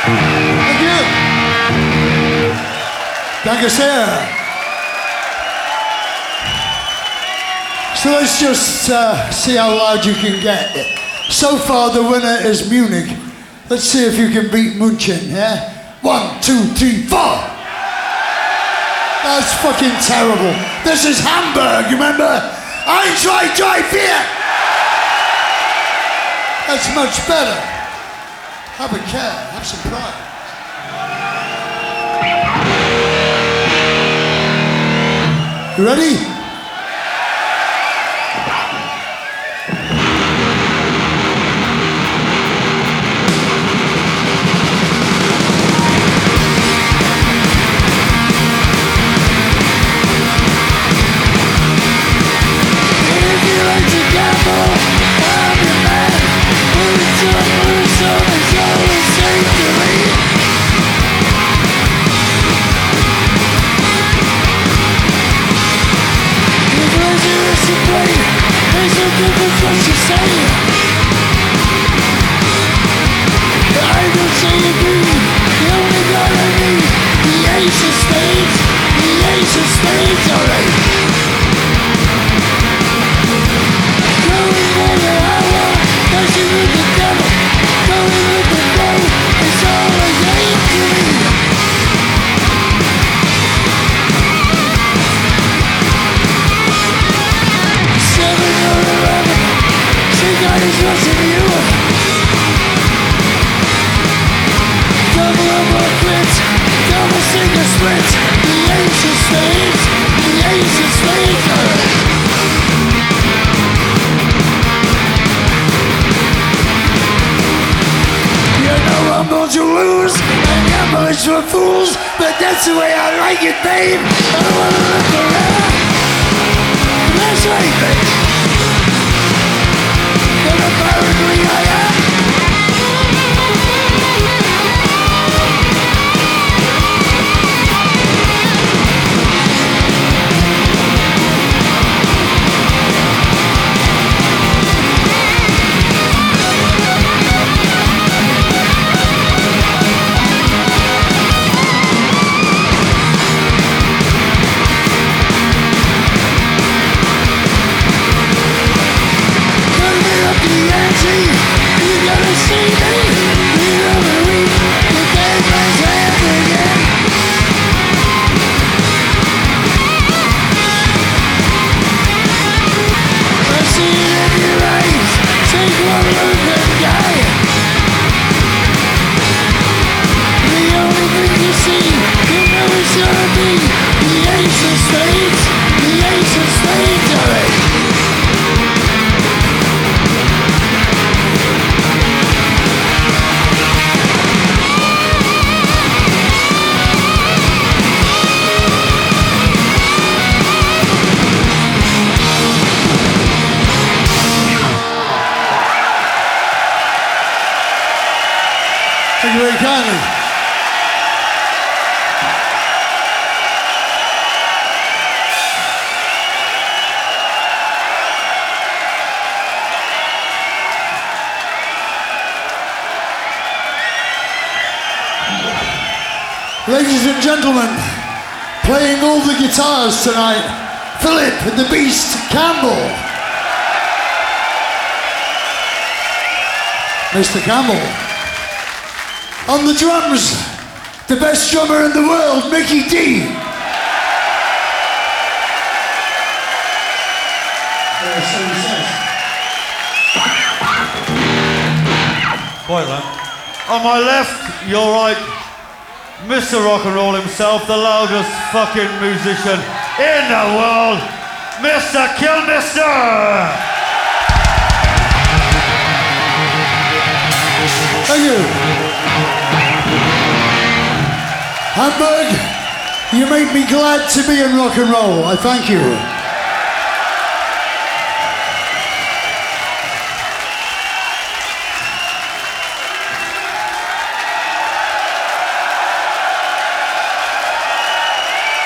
Thank you. Danke sehr. So let's just see how loud you can get. So far the winner is Munich. Let's see if you can beat München, yeah? 1, 2, 3, 4. That's fucking terrible. This is Hamburg, remember? Eintracht 3-4. That's much better. Have a care, have some pride. You ready? For fools, but that's the way I like it, babe. I don't wanna look around. That's right, babe. But apparently I am. Thank you very kindly. Ladies and gentlemen, playing all the guitars tonight, Philip the Beast Campbell. Mr. Campbell. On the drums, the best drummer in the world, Mickey D. Quite right. On my left, your right, Mr. Rock and Roll himself, the loudest fucking musician in the world, Mr. Kilmister! Thank you. Hamburg, you make me glad to be in rock and roll. I thank you.